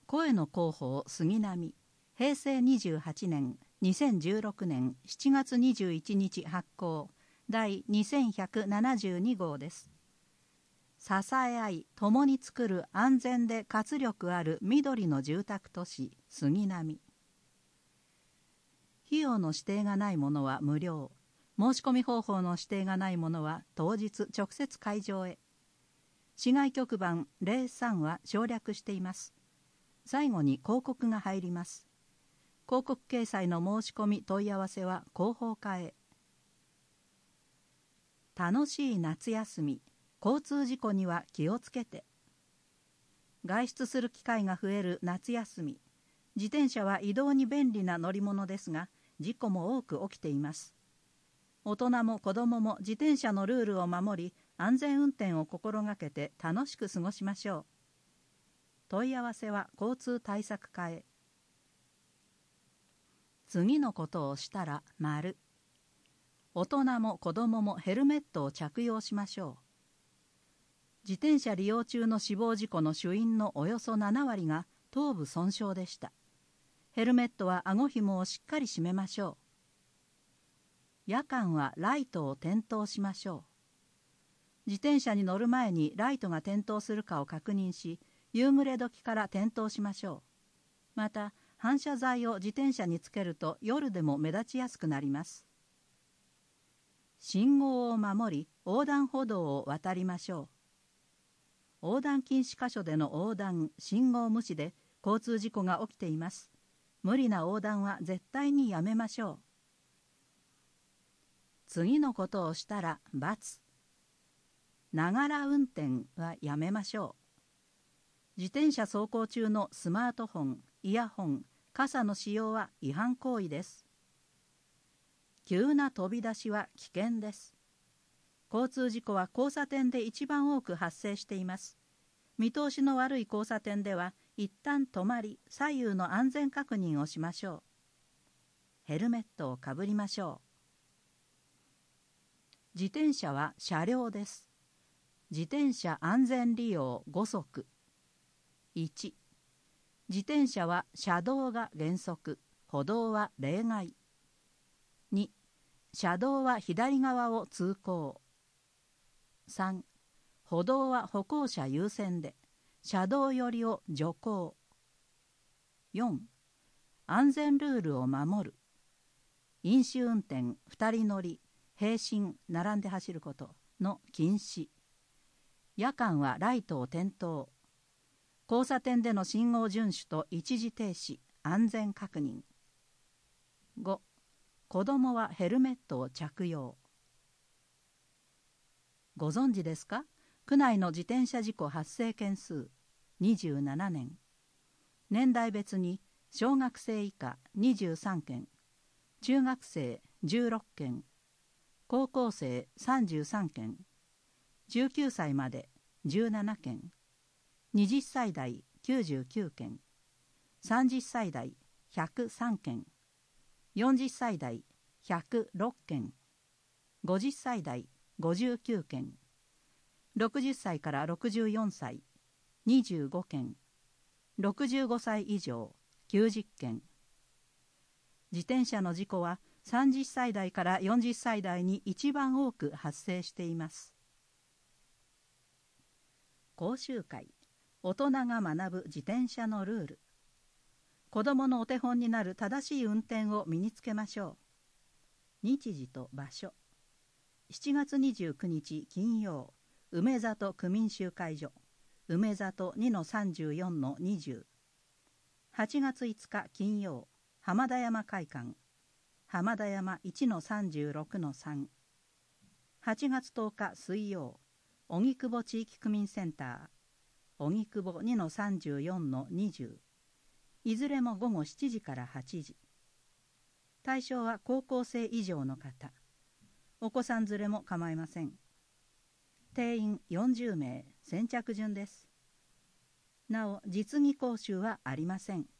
声の広報杉並、平成28年2016年7月21日発行第2172号です。支え合い共に作る安全で活力ある緑の住宅都市杉並。費用の指定がないものは無料、申し込み方法の指定がないものは当日直接会場へ。市外局番03は省略しています。最後に広告が入ります。広告掲載の申し込み問い合わせは広報課へ。楽しい夏休み、交通事故には気をつけて。外出する機会が増える夏休み、自転車は移動に便利な乗り物ですが、事故も多く起きています。大人も子供も自転車のルールを守り、安全運転を心がけて楽しく過ごしましょう。問い合わせは交通対策課へ。次のことをしたら丸。大人も子供もヘルメットを着用しましょう。自転車利用中の死亡事故の主因のおよそ7割が頭部損傷でした。ヘルメットは顎紐をしっかり締めましょう。夜間はライトを点灯しましょう。自転車に乗る前にライトが点灯するかを確認し、夕暮れ時から点灯しましょう。また、反射材を自転車につけると夜でも目立ちやすくなります。信号を守り、横断歩道を渡りましょう。横断禁止箇所での横断、信号無視で交通事故が起きています。無理な横断は絶対にやめましょう。次のことをしたら×。ながら運転はやめましょう。自転車走行中のスマートフォン、イヤホン、傘の使用は違反行為です。急な飛び出しは危険です。交通事故は交差点で一番多く発生しています。見通しの悪い交差点では一旦止まり、左右の安全確認をしましょう。ヘルメットをかぶりましょう。自転車は車両です。自転車安全利用5則。1、自転車は車道が原則、歩道は例外。2、車道は左側を通行。3、歩道は歩行者優先で、車道寄りを徐行。4、安全ルールを守る。飲酒運転、2人乗り、並進、並んで走ることの禁止。夜間はライトを点灯。交差点での信号遵守と一時停止、安全確認。5、子供はヘルメットを着用。ご存知ですか？区内の自転車事故発生件数27年。年代別に小学生以下23件、中学生16件、高校生33件、19歳まで17件、20歳代99件、30歳代103件、40歳代106件、50歳代59件、60歳から64歳25件、65歳以上90件。自転車の事故は30歳代から40歳代に一番多く発生しています。講習会、大人が学ぶ自転車のルール。子どものお手本になる正しい運転を身につけましょう。日時と場所。7月29日金曜、梅里区民集会所、梅里 2-34-20。8月5日金曜、浜田山会館、浜田山 1-36-3。8月10日水曜、荻窪地域区民センター、荻窪 2-34-20。いずれも午後7時から8時。対象は高校生以上の方。お子さん連れも構いません。定員40名、先着順です。なお、実技講習はありません。